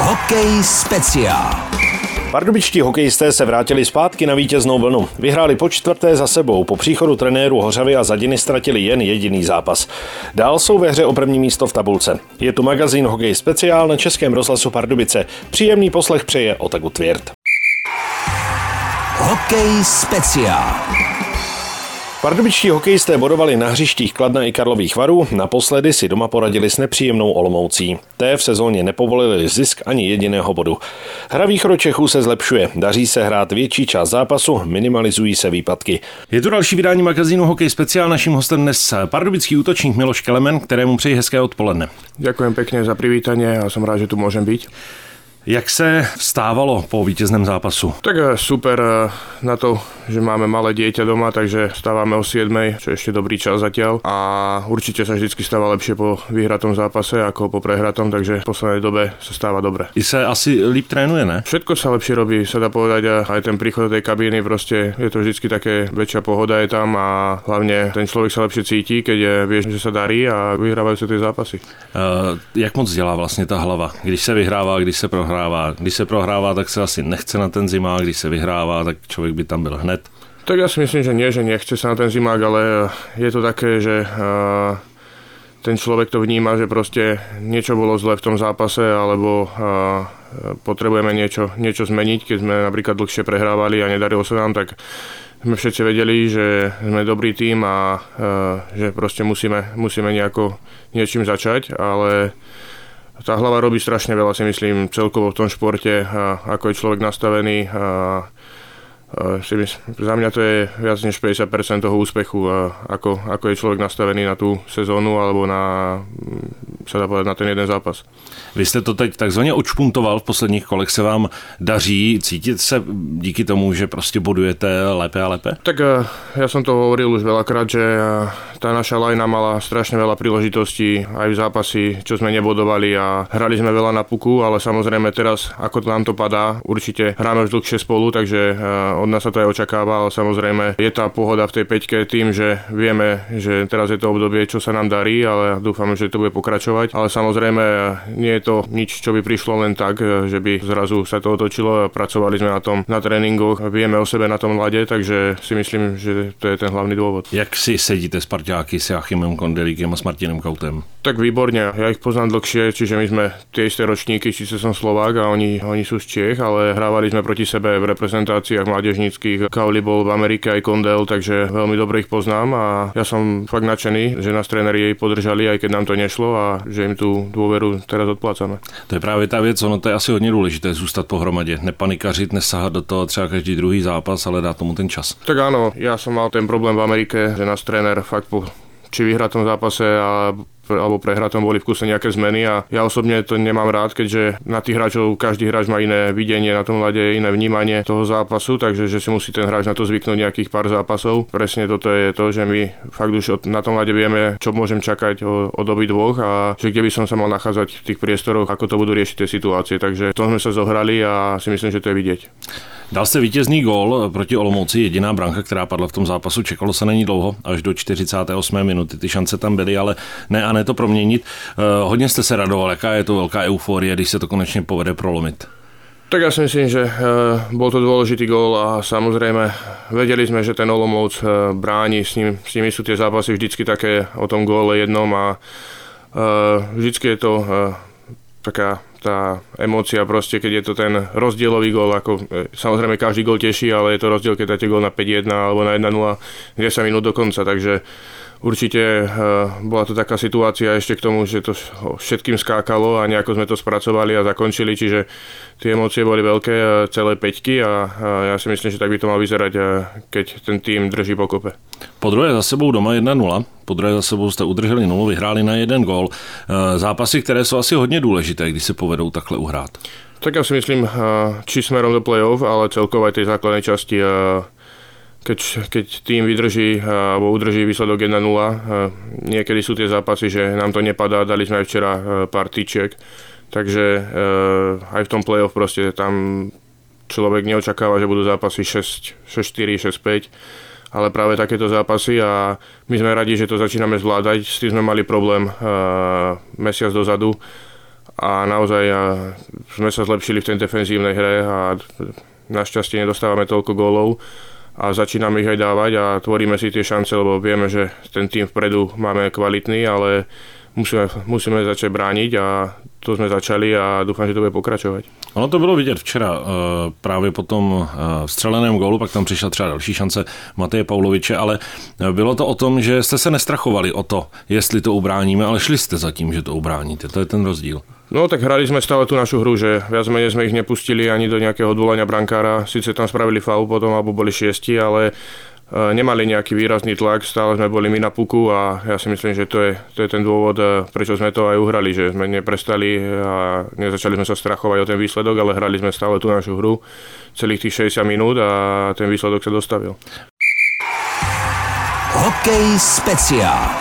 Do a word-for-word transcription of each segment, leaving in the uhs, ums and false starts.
Hokej speciál. Pardubičtí hokejisté se vrátili zpátky na vítěznou vlnu. Vyhráli po čtvrté za sebou, po příchodu trenéru Hořavy a Zadiny ztratili jen jediný zápas. Dál jsou ve hře o první místo v tabulce. Je tu magazín Hokej speciál na Českém rozhlasu Pardubice. Příjemný poslech přeje Otaku Tvěrt. Hokej speciál. Pardubičtí hokejisté bodovali na hřištích Kladna i Karlových Varů, naposledy si doma poradili s nepříjemnou Olomoucí. Té v sezóně nepovolili zisk ani jediného bodu. Hra východočechů se zlepšuje, daří se hrát větší část zápasu, minimalizují se výpadky. Je tu další vydání magazínu Hokej speciál, naším hostem dnes pardubický útočník Miloš Kelemen, kterému přeji hezké odpoledne. Ďakujem pekne za privítanie a som rád, že tu môžem byť. Jak se vstávalo po vítězném zápasu? Tak super na to, že máme malé dieťa doma, takže vstávame o siedmej, čo je ešte dobrý čas zatiaľ. A určite sa vždycky stáva lepšie po vyhratom zápase ako po prehratom, takže v poslednej dobe sa stáva dobre. I se asi líp trénuje, ne? Všetko sa lepšie robí, sa dá povedať, a aj ten príchod do tej kabíny, proste je to vždycky také, väčšia pohoda je tam a hlavne ten človek sa lepšie cíti, keď vie, že sa darí a vyhrávajú sa tie zápasy. Uh, jak moc dělá vlastně ta hlava, když se vyhrává, když se prohrává? Když se prohrává, tak se asi nechce na ten zimák, když se vyhrává, tak člověk by tam byl hned. Tak ja si myslím, že nie, že nechce sa na ten zimák, ale je to také, že uh, ten človek to vníma, že proste niečo bolo zle v tom zápase, alebo uh, potrebujeme niečo, niečo zmeniť. Keď sme napríklad dlhšie prehrávali a nedarilo sa nám, tak sme všetci vedeli, že sme dobrý tím a uh, že proste musíme, musíme nejako niečím začať, ale tá hlava robí strašne veľa, si myslím, celkovo v tom športe, a ako je človek nastavený. A, a si myslím, za mňa to je viac než päťdesiat percent toho úspechu, a ako, ako je človek nastavený na tú sezónu alebo na, sa dá povedať, na ten jeden zápas. Vy jste to teď takzvaně odšpuntoval, v posledních kolech se vám daří cítit se díky tomu, že prostě bodujete lépe a lépe? Tak ja som to hovoril už veľakrát, že tá naša lajna mala strašne veľa príležitostí aj v zápasy, čo sme nebodovali a hrali sme veľa na puku, ale samozrejme teraz, ako nám to padá, určite hráme už dlhšie spolu, takže od nás sa to aj očakáva, ale samozrejme je tá pohoda v tej peťke tým, že vieme, že teraz je to obdobie, čo sa nám darí, ale dúfam, že to bude pokračovať, ale samozrejme nie je to nič, čo by prišlo len tak, že by zrazu sa to otočilo a pracovali sme na tom na tréningoch, vieme o sebe na tom ľade, takže si myslím, že to je ten hlavný dôvod. Jak si sedíte s parťáky, s Joachimem Kondelíkem a s Martinem Kautem? Tak výborne, ja ich poznám dlhšie, čiže my sme tie isté ročníky, čiže som Slovák a oni, oni sú z Čiech, ale hrávali sme proti sebe v reprezentáciách mládežníckych. Kauli bol v Amerike aj Kondel, takže veľmi dobre ich poznám a ja som fakt nadšený, že nás tréneri jej podržali, aj keď nám to nešlo a že im tú dôveru teraz odplácame. To je právě ta věc, ono to je asi hodně důležité zůstat pohromadě, nepanikařit, nesahat do toho třeba každý druhý zápas, ale dát tomu ten čas. Tak áno, ja som mal ten problém v Amerike, že nás tréner fakt po či vyhratom zápase a alebo prehratom boli v kuse nejaké zmeny a ja osobne to nemám rád, keďže na tých hráčov každý hráč má iné videnie na tom ľade, iné vnímanie toho zápasu, takže že si musí ten hráč na to zvyknúť nejakých pár zápasov. Presne toto je to, že my fakt už na tom ľade vieme, čo môžem čakať od obidvoch a že kde by som sa mal nachádzať v tých priestoroch, ako to budú riešiť tie situácie. Takže to sme sa zohrali a si myslím, že to je vidieť. Dal jste vítězný gól proti Olomouci, jediná branka, která padla v tom zápasu, čekalo se na ní dlouho, až do čtyřicáté osmé minuty, ty šance tam byly, ale ne a ne to proměnit. Eh, hodně jste se radoval, jaká je to velká euforie, když se to konečně povede prolomit? Tak ja si myslím, že eh, bol to dôležitý gól a samozrejme vedeli sme, že ten Olomouc eh, bráni, s, ním, s nimi sú tie zápasy vždycky také o tom góle jednom a eh, vždycky je to eh, taká tá emócia proste, keď je to ten rozdielový gól, ako samozrejme každý gól teší, ale je to rozdiel, keď dáte gól na päť jedna alebo na jedna nula desať minút do konca, takže určite bola to taká situácia ešte k tomu, že to všetkým skákalo a nejako sme to spracovali a zakončili, čiže tie emócie boli veľké, celé päťky a ja si myslím, že tak by to mal vyzerať, keď ten tým drží pokope. Po druhé za sebou doma jedna nula, po druhé za sebou jste udrželi nulu, vyhráli na jeden gól. Zápasy, které jsou asi hodně důležité, když se povedou takhle uhrát. Tak ja si myslím, či smerom do play-off, ale celkovo aj tej základnej časti, keď, keď tým vydrží alebo udrží výsledok jedna nula. Niekedy sú tie zápasy, že nám to nepadá, dali sme aj včera pár tyčiek, takže aj v tom play-off proste tam človek neočakáva, že budú zápasy šesť štyri, šesť päť, ale práve takéto zápasy a my sme radi, že to začíname zvládať. S tým sme mali problém uh, mesiac dozadu a naozaj sme sa zlepšili v tej defenzívnej hre a našťastie nedostávame toľko gólov a začíname ich aj dávať a tvoríme si tie šance, lebo vieme, že ten tým vpredu máme kvalitný, ale musíme, musíme začať brániť a to sme začali a dúfam, že to bude pokračovat. Ono to bylo vidět včera právě po tom vstřeleném gólu, pak tam přišla třeba další šance Mateje Pauloviče, ale bylo to o tom, že jste se nestrachovali o to, jestli to ubráníme, ale šli jste za tím, že to ubráníte. To je ten rozdíl. No tak hrali sme stále tú našu hru, že viac menej sme ich nepustili ani do nejakého odvolania brankára. Sice tam spravili faul potom, alebo boli šiesti, ale nemali nejaký výrazný tlak, stále sme boli my na puku a ja si myslím, že to je, to je ten dôvod, prečo sme to aj uhrali, že sme neprestali a nezačali sme sa strachovať o ten výsledok, ale hrali sme stále tú našu hru celých tých šesťdesiat minút a ten výsledok sa dostavil. Hokej speciál.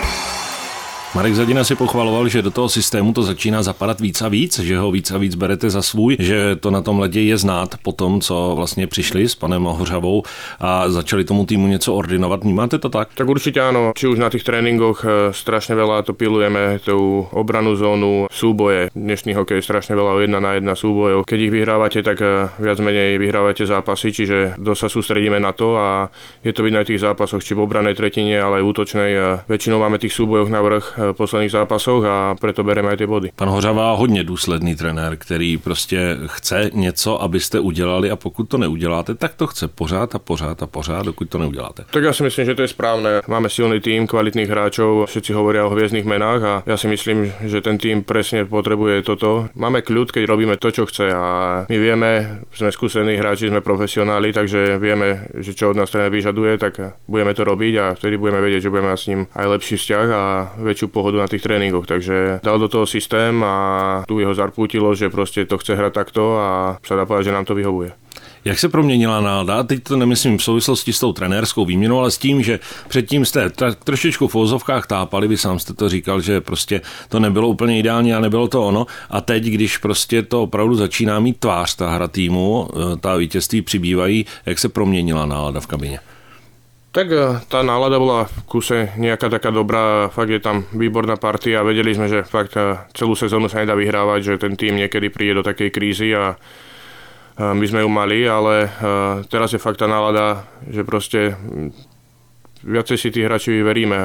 Marek Zadina si pochvaloval, že do toho systému to začíná zapadat víc a víc, že ho víc a víc berete za svůj, že to na tom ledě je znát po tom, co vlastně přišli s panem Hořavou a začali tomu týmu něco ordinovat. Vnímáte to tak? Tak určite áno. Či už na tých tréningoch strašne veľa to pilujeme, tú obranú zónu, súboje. Dnešný hokej je strašne veľa jedna na jedna súbojov. Keď ich vyhrávate, tak viac menej vyhrávate zápasy, čiže dosť sa sústredíme na to a je to vidno aj v tých zápasoch, či v obranej tretine, ale aj útočnej. Väčšinou máme tých súbojoch na vrch v posledných zápasoch a preto bereme aj tie body. Pan Hořava hodně důsledný trenér, který prostě chce něco, abyste udělali a pokud to neuděláte, tak to chce pořád a pořád a pořád, dokud to neuděláte. Tak ja si myslím, že to je správne. Máme silný tým, kvalitných hráčov, všetci hovoria o hviezdnych menách a ja si myslím, že ten tým presne potrebuje toto. Máme kľud, keď robíme to, čo chce a my vieme, sme skúsení hráči, sme profesionáli, takže vieme, že čo od nás tréner vyžaduje, tak budeme to robiť a vtedy budeme vedieť, že budeme mať s ním aj lepší vzťah a väčšiu pohodu na tých tréningoch, takže dal do toho systém a tu jeho zarpútilo, že proste to chce hrať takto a sa dá povedať, že nám to vyhovuje. Jak se proměnila nálada? Teď to nemyslím v souvislosti s tou trenérskou výměnou, ale s tím, že předtím jste trošičku v ozovkách tápali, vy sám jste to říkal, že prostě to nebylo úplně ideální a nebylo to ono. A teď, když prostě to opravdu začíná mít tvář, ta hra týmu, ta vítězství přibývají, jak se proměnila nálada v kabině? Tak tá nálada bola v kuse nejaká taká dobrá, fakt je tam výborná partia a vedeli sme, že fakt celú sezónu sa nedá vyhrávať, že ten tým niekedy príde do takej krízy a my sme ju mali, ale teraz je fakt tá nálada, že proste viacej si tí hráči veríme.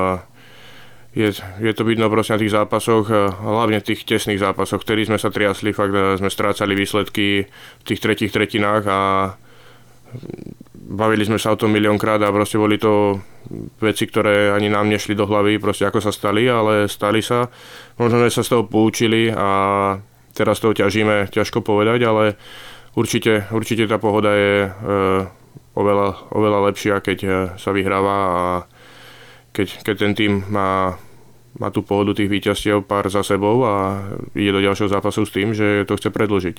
Je, je to vidno proste na tých zápasoch, hlavne v tých tesných zápasoch, ktorý sme sa triasli, fakt sme strácali výsledky v tých tretích tretinách a bavili sme sa o tom miliónkrát a proste boli to veci, ktoré ani nám nešli do hlavy, proste ako sa stali, ale stali sa. Možno, že sa z toho poučili a teraz toho ťažíme, ťažko povedať, ale určite, určite tá pohoda je e, oveľa, oveľa lepšia, keď sa vyhráva a keď, keď ten tým má, má tú pohodu tých víťazstiev pár za sebou a ide do ďalšieho zápasu s tým, že to chce predĺžiť.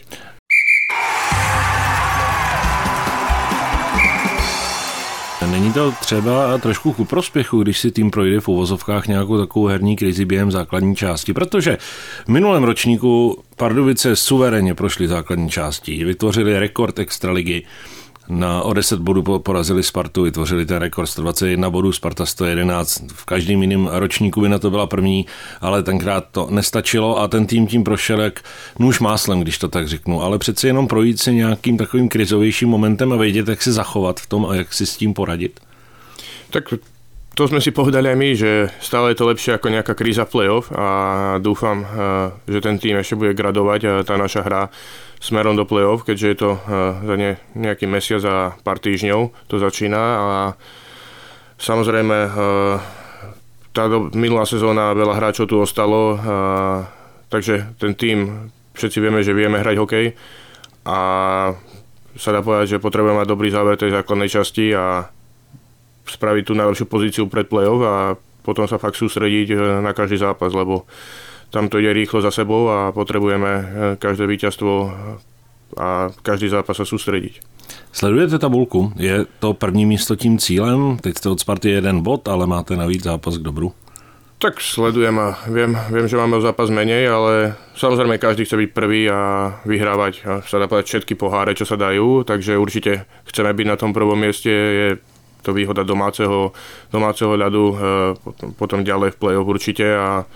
Není to třeba trošku ku prospěchu, když si tým projde v uvozovkách nějakou takovou herní krizi během základní části, protože v minulém ročníku Pardubice suverénně prošli základní části, vytvořili rekord extraligy, na o deset bodů porazili Spartu, vytvořili ten rekord sto dvacet jedna bodů, Sparta sto jedenáct. V každém jiném ročníku by na to byla první, ale tenkrát to nestačilo a ten tým tím prošel jak nůž máslem, když to tak řeknu. Ale přeci jenom projít si nějakým takovým krizovějším momentem a vědět, jak se zachovat v tom a jak si s tím poradit. Tak to sme si povedali aj my, že stále je to lepšie ako nejaká kríza v play-off a dúfam, že ten tým ešte bude gradovať a tá naša hra smerom do play-off, keďže je to za ne, nejaký mesiac a pár týždňov to začína a samozrejme tá minulá sezóna veľa hráčov tu ostalo, takže ten tým, všetci vieme, že vieme hrať hokej a sa dá povedať, že potrebujeme mať dobrý záver tej základnej časti a spraviť tú najlepšiu pozíciu pred play-off a potom sa fakt sústrediť na každý zápas, lebo tam to ide rýchlo za sebou a potrebujeme každé víťazstvo a každý zápas sa sústrediť. Sledujete tabulku? Je to první místo tím cílem? Teď jste od Sparty jeden bod, ale máte navíc zápas k dobru. Tak sledujem a viem, viem, že máme o zápas menej, ale samozrejme každý chce byť prvý a vyhrávať a sa dá povedať všetky poháre, čo sa dajú, takže určite chceme byť na tom prvom mieste, je to výhoda domáceho, domáceho ľadu, potom, potom ďalej v play-off určite a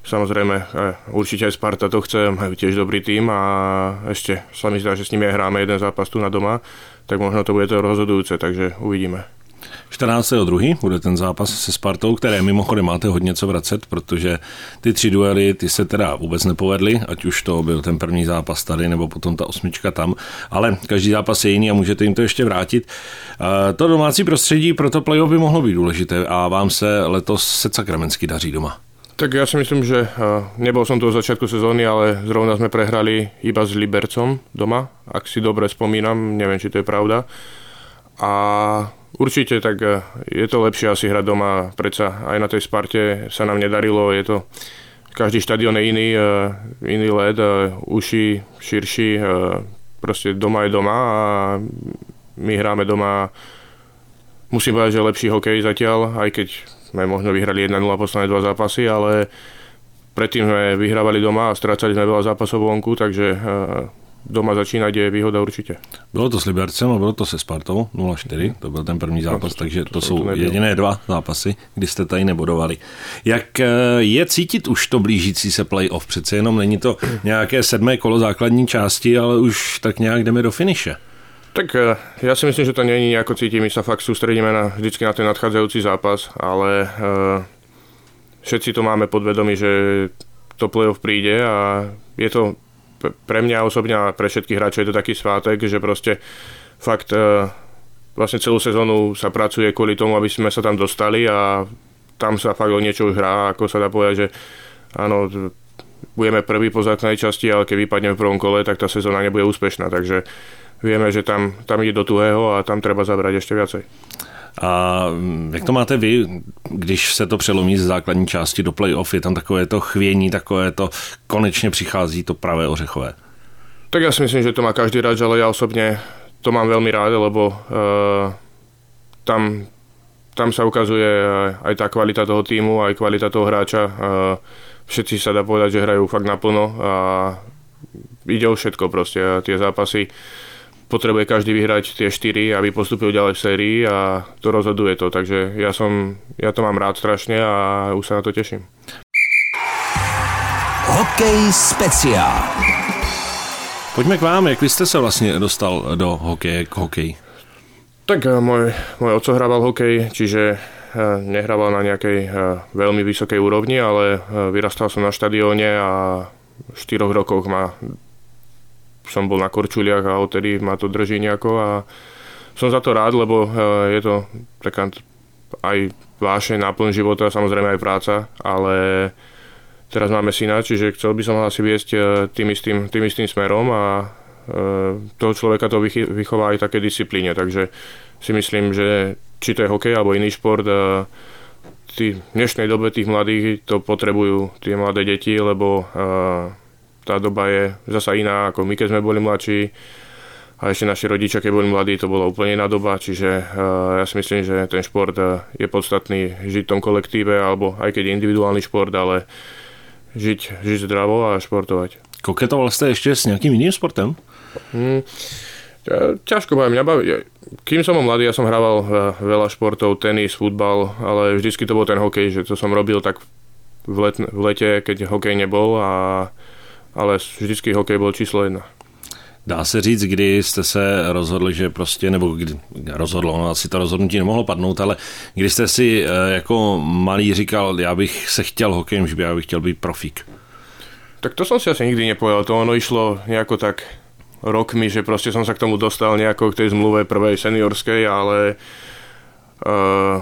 samozrejme určite aj Sparta to chce, majú tiež dobrý tím a ešte sa mi zdá, že s nimi hráme jeden zápas tu na doma, tak možno to bude to rozhodujúce, takže uvidíme. čtrnáctého druhého bude ten zápas se Spartou, které mimochodem máte hodně co vracet, protože ty tři duely, ty se teda vůbec nepovedly, ať už to byl ten první zápas tady, nebo potom ta osmička tam, ale každý zápas je jiný a můžete jim to ještě vrátit. To domácí prostředí pro to playoff by mohlo být důležité a vám se letos se sakramensky daří doma. Tak ja si myslím, že nebol som tu od začiatku sezóny, ale zrovna sme prehrali iba s Libercom doma, ak si dobre spomínam, neviem, či to je pravda. A určite tak je to lepšie asi hrať doma, predsa aj na tej Sparte sa nám nedarilo, je to, každý štadión je iný, iný led, uši, širší, proste doma je doma a my hráme doma, musím povedať, že lepší hokej zatiaľ, aj keď sme možno vyhrali jedna nula posledné dva zápasy, ale predtým sme vyhrávali doma a strácali sme veľa zápasov vonku, takže doma začínať je výhoda určitě. Bylo to s Libercem a bylo to se Spartou nula čtyři, to byl ten první zápas, no, takže to, to jsou to jediné dva zápasy, kdy jste tady nebodovali. Jak je cítit už to blížící se playoff? Přece jenom není to nějaké sedmé kolo základní části, ale už tak nějak jdeme do finiše. Tak ja si myslím, že to nie je nejako cítim, my sa fakt sústredíme na, vždycky na ten nadchádzajúci zápas, ale uh, všetci to máme podvedomí, že to playoff príde a je to pre mňa osobne a pre všetkých hráčov je to taký svátek, že proste fakt uh, vlastne celú sezónu sa pracuje kvôli tomu, aby sme sa tam dostali a tam sa fakt o niečo už hrá, ako sa dá povedať, že áno, budeme prvý po základnej časti, ale keď vypadneme v prvom kole, tak tá sezóna nebude úspešná, takže vieme, že tam, tam ide do tuhého a tam treba zabrať ještě viacej. A jak to máte vy, když se to přelomí z základní části do play-off, je tam takové to chvění, takové to konečně přichází to pravé ořechové? Tak ja si myslím, že to má každý hráč, ale ja osobne to mám veľmi rád, lebo uh, tam, tam sa ukazuje aj tá kvalita toho týmu, aj kvalita toho hráča. Uh, všetci sa dá povedať, že hrajú fakt naplno a ide o všetko proste. A tie zápasy potrebuje každý vyhrať tie štyri, aby postúpil ďalej v sérii a to rozhoduje to. Takže ja, som, ja to mám rád strašne a už sa na to teším. Hokej speciál. Pojďme k vám, jak vy jste se vlastně dostal do hokeje, k hokeji? Tak môj, môj oco hrával hokej, čiže nehrával na nejakej veľmi vysokej úrovni, ale vyrastal som na štadióne a v štyroch rokoch ma som bol na korčuliach a odtedy ma to drží nejako a som za to rád, lebo je to taká aj vášeň, náplň života, samozrejme aj práca, ale teraz máme syna, čiže chcel by som ho asi viesť tým istým, tým istým smerom a toho človeka to vychová aj také disciplíne, takže si myslím, že či to je hokej alebo iný šport, tí, v dnešnej dobe tých mladých to potrebujú, tie mladé deti, lebo tá doba je zasa iná, ako my, keď sme boli mladší a ešte naši rodičia, keď boli mladí, to bola úplne iná doba, čiže uh, ja si myslím, že ten šport uh, je podstatný žiť v tom kolektíve, alebo aj keď je individuálny šport, ale žiť, žiť zdravo a športovať. Koketoval jste ešte s nejakým iným sportem? Hmm, ťažko poviem, mňa baví. Kým som bol mladý, ja som hrával veľa športov, tenis, futbal, ale vždycky to bol ten hokej, že to som robil tak v, let, v lete, keď hokej nebol a ale vždycky hokej byl číslo jedna. Dá se říct, kdy jste se rozhodli, že prostě, nebo kdy rozhodlo, no asi to rozhodnutí nemohlo padnout, ale kdy jste si jako malý říkal, já bych se chtěl hokejem, že by já bych chtěl být profík? Tak to som si asi nikdy nepovedal, to ono išlo nejako tak rokmi, že prostě som sa k tomu dostal nejako k tej zmluve prvej seniorskej, ale uh,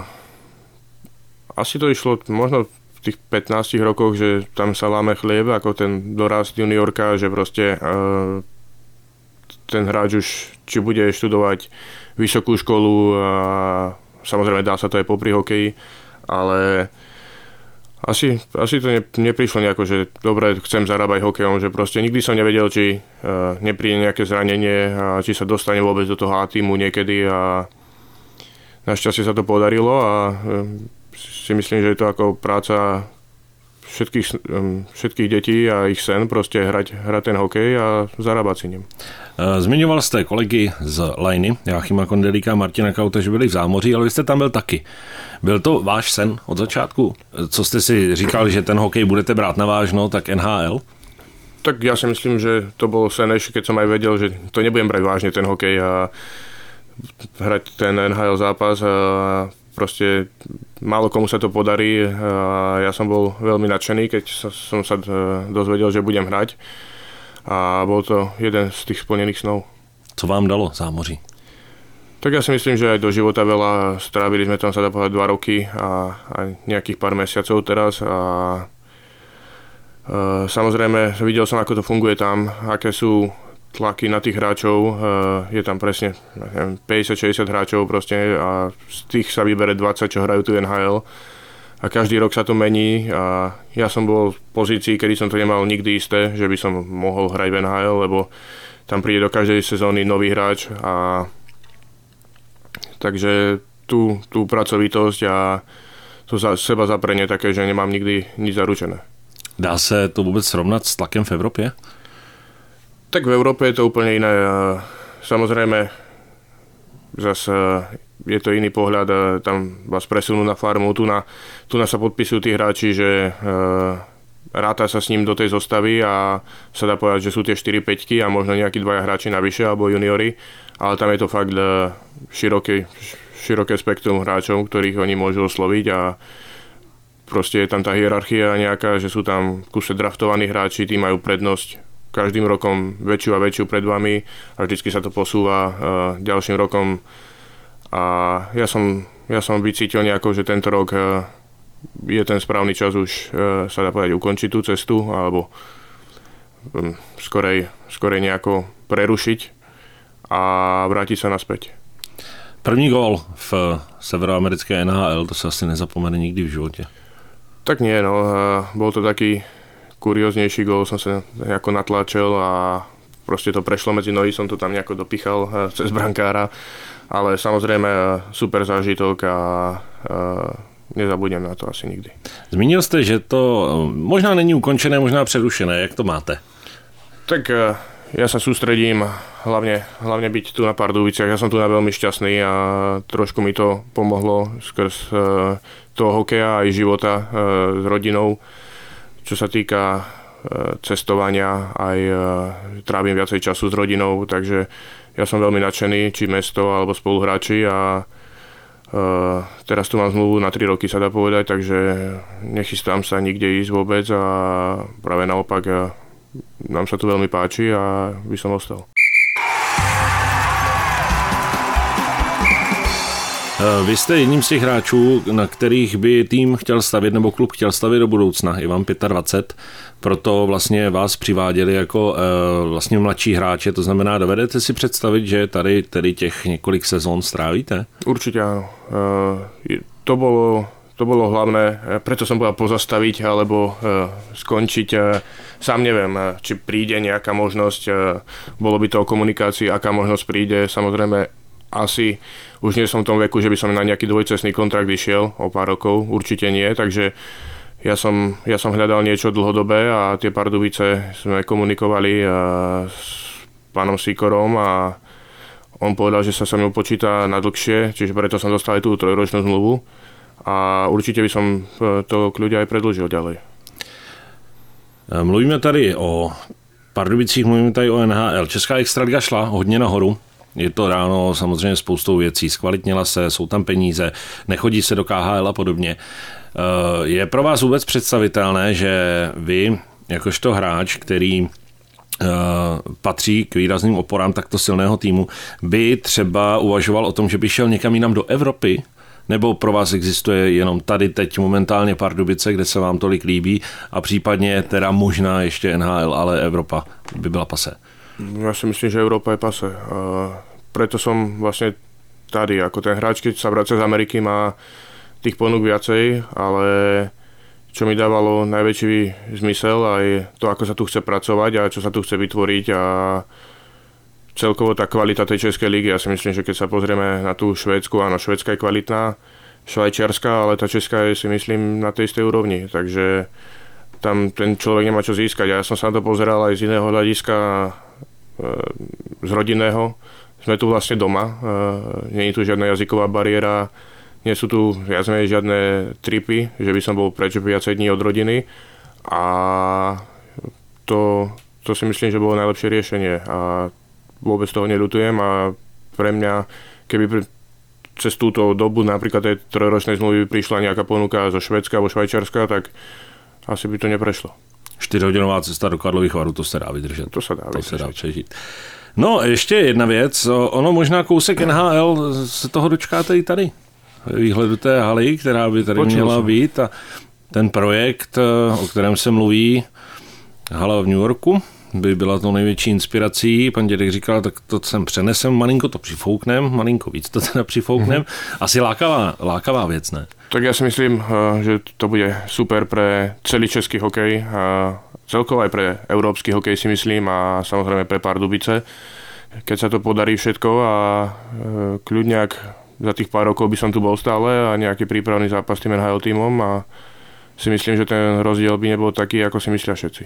asi to išlo možno v tých pätnástich rokoch, že tam sa láme chlieb, ako ten dorast juniorka, že proste uh, ten hráč už či bude študovať vysokú školu a samozrejme dá sa to aj popri hokeji, ale asi, asi to ne, neprišlo nejako, že dobre, chcem zarábať hokejom, že proste nikdy som nevedel, či uh, nepríde nejaké zranenie a či sa dostane vôbec do toho A týmu niekedy a našťastie sa to podarilo a uh, si myslím, že je to ako práca všetkých, všetkých detí a ich sen prostě hrať, hrať ten hokej a zarábať si ním. Zmiňoval jste kolegy z Lajny, Jáchyma Kondelíka a Martina Kauta, že byli v Zámoří, ale vy jste tam byl taky. Byl to váš sen od začátku? Co jste si říkal, že ten hokej budete brát na vážno, tak N H L? Tak ja si myslím, že to bolo sen ešte, keď som aj vedel, že to nebudem brať vážne ten hokej a hrať ten N H L zápas a proste málo komu sa to podarí a ja som bol veľmi nadšený, keď som sa dozvedel, že budem hrať a bol to jeden z tých splnených snov. Co vám dalo Zámoří? Tak ja si myslím, že aj do života veľa, strávili sme tam sa dá povedať dva roky a, a nejakých pár mesiacov teraz a e, samozrejme videl som, ako to funguje tam, aké sú tlaky na tých hráčov, e, je tam presne neviem, päťdesiat šesťdesiat hráčov proste a z tých sa vybere dvadsať, čo hrajú tu N H L a každý rok sa to mení a ja som bol v pozícii, kedy som to nemal nikdy isté, že by som mohol hrať v N H L, lebo tam príde do každej sezóny nový hráč a takže tú, tú pracovitosť a to za seba zaprenie také, že nemám nikdy nič zaručené. Dá se to vůbec srovnat s tlakem v Evropě? Tak v Európe je to úplne iné. Samozrejme, zase je to iný pohľad. Tam vás presunú na farmu, tu na, tu na sa podpisujú tí hráči, že ráta sa s ním do tej zostavy a sa dá povedať, že sú tie štyri päťky a možno nejakí dvaja hráči navyše alebo juniori, ale tam je to fakt široké, široké spektrum hráčov, ktorých oni môžu osloviť a proste je tam tá hierarchia nejaká, že sú tam kuse draftovaní hráči, tí majú prednosť každým rokom väčšiu a väčšiu pred vami a vždycky sa to posúva uh, ďalším rokom a ja som, ja som vycítil nejako, že tento rok uh, je ten správny čas už uh, sa dá povedať ukončiť tú cestu alebo um, skorej, skorej nejako prerušiť a vrátiť sa naspäť. První gól v severoamerické N H L, to sa asi nezapomene nikdy v živote. Tak nie, no, uh, bol to taký kurióznejší gól, som sa nejako natlačil a proste to prešlo medzi nohy, som to tam nejako dopichal uh, cez brankára, ale samozrejme uh, super zážitok a uh, nezabudnem na to asi nikdy. Zmínil jste, že to možná není ukončené, možná přerušené, jak to máte? Tak uh, ja sa sústredím hlavne, hlavne byť tu na Pardubiciach, ja som tu na veľmi šťastný a trošku mi to pomohlo skrz uh, toho hokeja aj života uh, s rodinou. Čo sa týka cestovania, aj trávim viacej času s rodinou, takže ja som veľmi nadšený, či mesto alebo spoluhráči a teraz tu mám zmluvu na tri roky, sa dá povedať, takže nechystám sa nikde ísť vôbec a práve naopak nám sa tu veľmi páči a by som ostal. Vy jste jedním z těch hráčů, na kterých by tým chtěl stavět nebo klub chtěl stavět do budoucna. Je vám dvacet pět, proto vlastně vás přiváděli jako e, vlastně mladší hráče. To znamená, dovedete si představit, že tady tedy těch několik sezón strávíte? Určite áno. E, to bolo, to bolo hlavné, preto som povedal pozastaviť alebo e, skončiť. E, sám neviem, či príde nejaká možnosť, e, bolo by to o komunikácii, aká možnosť príde. Samozrejme, asi už nie som v tom veku, že by som na nejaký dvojcestný kontrakt išiel o pár rokov, určite nie, takže ja som, ja som hľadal niečo dlhodobé a tie Pardubice sme komunikovali s pánom Sikorom a on povedal, že sa sa mnou počíta na dlhšie, čiže preto som dostal aj tú trojročnú zmluvu a určite by som to kľudia aj predĺžil ďalej. Mluvíme tady o Pardubicích, mluvíme tady o N H L. Česká extraliga šla hodně nahoru. Je to ráno samozřejmě spoustou věcí, zkvalitnila se, jsou tam peníze, nechodí se do K H L a podobně. Je pro vás vůbec představitelné, že vy, jakožto hráč, který patří k výrazným oporám takto silného týmu, by třeba uvažoval o tom, že by šel někam jinam do Evropy? Nebo pro vás existuje jenom tady teď momentálně Pardubice, kde se vám tolik líbí a případně teda možná ještě N H L, ale Evropa by byla pase? Ja si myslím, že Európa je pase. Preto som vlastne tady. Ako ten hráč, keď sa vracia z Ameriky, má tých ponúk viacej, ale čo mi dávalo najväčší zmysel aj to, ako sa tu chce pracovať a čo sa tu chce vytvoriť a celkovo tá kvalita tej českej ligy. Ja si myslím, že keď sa pozrieme na tú Švédsku, áno, Švédska je kvalitná, švajčiarska, ale tá česká je, si myslím, na tej istej úrovni. Takže tam ten človek nemá čo získať. Ja som sa na to pozeral aj z iného hľadiska, z rodinného. Sme tu vlastne doma, nie je tu žiadna jazyková bariéra, nie sú tu viac menej žiadne tripy, že by som bol preč viacej dní od rodiny a to, to si myslím, že bolo najlepšie riešenie a vôbec toho neľutujem a pre mňa, keby pre, cez túto dobu napríklad tej trojročnej zmluvy prišla nejaká ponuka zo Švédska alebo Švajčiarska, tak asi by to neprešlo. čtyřhodinová cesta do Karlových Varů, to se dá vydržet. To se dá to vydržet. Se dá přežít. No, ještě jedna věc. Ono možná kousek N H L se toho dočkáte i tady. Výhledu té haly, která by tady Počul měla jsem. být. A ten projekt, o kterém se mluví, hala v New Yorku, by byla to největší inspirací. Pan dědek říkal, tak to sem přenesem, malinko to přifouknem, malinko víc to teda přifouknem. Mm-hmm. Asi lákavá, lákavá věc, ne? Tak ja si myslím, že to bude super pre celý český hokej a celkovo aj pre európsky hokej si myslím a samozrejme pre Pardubice. Keď sa to podarí všetko a kľudňak za tých pár rokov by som tu bol stále a nejaký prípravný zápas s tým N H L tímom a si myslím, že ten rozdiel by nebol taký, ako si myslia všetci.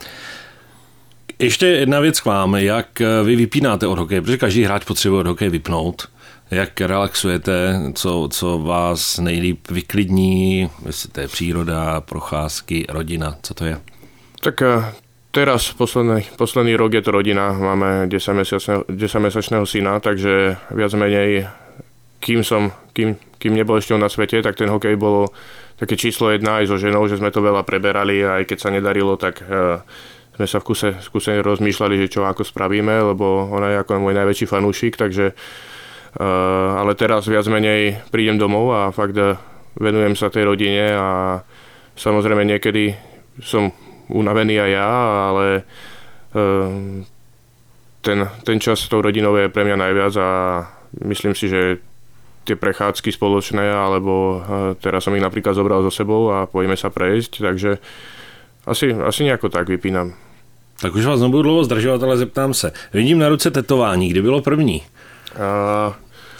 Ještě jedna věc k vám, jak vy vypínáte od hokeje, protože každý hráč potřebuje od hokeje vypnout. Jak relaxujete, co, co vás nejlíp vyklidní, jestli to je příroda, procházky, rodina, co to je? Tak teraz posledný, posledný rok je to rodina, máme desaťmesačného syna, takže viac menej, kým som, kým, kým nebol ešte na svete, tak ten hokej bolo také číslo jedna aj so ženou, že sme to veľa preberali a aj keď sa nedarilo, tak sme sa v kuse, v kuse rozmýšľali, že čo ako spravíme, lebo ona je ako môj najväčší fanúšik, takže Uh, ale teraz viac menej prídem domov a fakt uh, venujem sa tej rodine a samozrejme niekedy som unavený aj ja, ale uh, ten, ten čas s tou rodinou je pre mňa najviac a myslím si, že tie prechádzky spoločné, alebo uh, teraz som ich napríklad zobral so sebou a pôjdeme sa prejsť, takže asi, asi nejako tak vypínam. Tak už vás nebudu dlouho zdržovat, ale zeptám se. Vidím na ruce tetování, kdy bylo první? A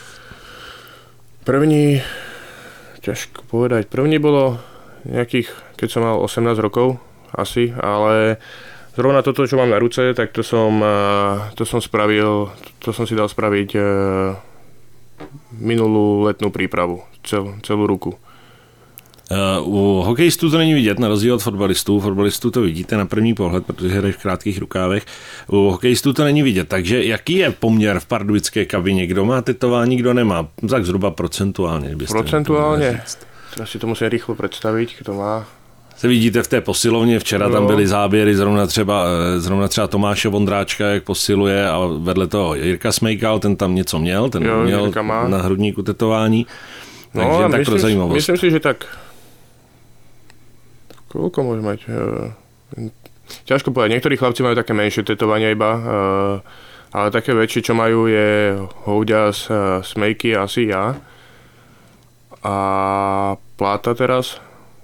první, ťažko povedať, první bolo nejakých, keď som mal osemnásť rokov asi, ale zrovna toto, čo mám na ruce, tak to som, to som spravil, to som si dal spraviť minulú letnú prípravu, cel, celú ruku. U hokejistů to není vidět, na rozdíl od fotbalistů. Fotbalistů to vidíte na první pohled, protože hraješ v krátkých rukávech. U hokejistů to není vidět, takže jaký je poměr v pardubické kabině? Kdo má tetování, kdo nemá? Tak zhruba procentuálně. Procentuálně? Teraz si to musím rýchlo představit, kdo má. Se vidíte v té posilovně, včera no. Tam byly záběry, zrovna třeba, zrovna třeba Tomáše Vondráčka, jak posiluje a vedle toho Jirka Smejkal, ten tam něco měl, ten jo, měl na hrudníku tetování. Takže no, tak myslím, pro zajímavost. Myslím si, že tak koľko môže mať? Ťažko povedať. Niektorí chlapci majú také menšie tetovania iba, ale také väčšie, čo majú, je Houďas, Smejky, asi ja. A Pláta teraz.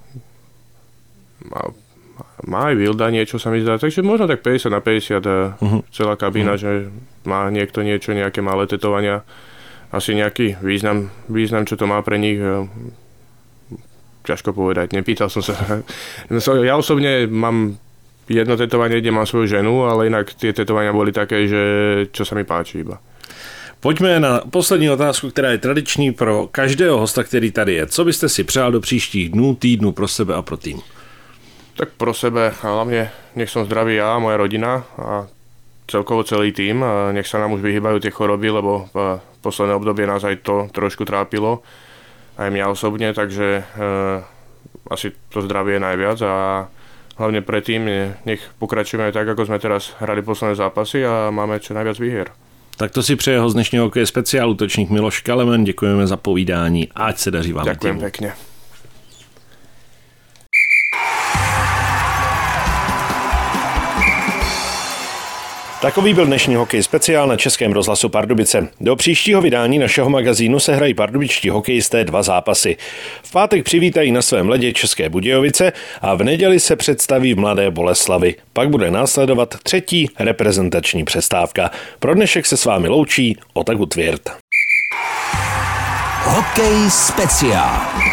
Má, má aj Vilda niečo, sa mi zdá. Takže možno tak päťdesiat na päťdesiat uh-huh. celá kabína, uh-huh. že má niekto niečo, nejaké malé tetovania. Asi nejaký význam, význam, čo to má pre nich. Ťažko povedať, nepýtal som sa. Ja osobne mám jedno tetovanie, kde mám svoju ženu, ale inak tie tetovania boli také, že čo sa mi páči iba. Pojďme na poslední otázku, která je tradiční pro každého hosta, který tady je. Co byste si přál do příštích dnů, týdnů pro sebe a pro tým? Tak pro sebe, hlavne nech som zdravý ja, moja rodina a celkovo celý tým. Nech sa nám už vyhýbajú tie choroby, lebo v posledné obdobie nás aj to trošku trápilo. Aj mňa osobne, takže e, asi to zdravie je najviac a hlavne predtým nech pokračujeme tak, ako sme teraz hrali posledné zápasy a máme čo najviac výhier. Tak to si přeje ho z dnešního hokeje speciál útočník Miloš Kalemen. Děkujeme za povídání. Ať se daří vám. Ďakujem pekne. Takový byl dnešní hokej speciál na Českém rozhlasu Pardubice. Do příštího vydání našeho magazínu se hrají pardubičtí hokejisté dva zápasy. V pátek přivítají na svém ledě České Budějovice a v neděli se představí v Mladé Boleslavi. Pak bude následovat třetí reprezentační přestávka. Pro dnešek se s vámi loučí Ota Gutwirth. Hokej speciál.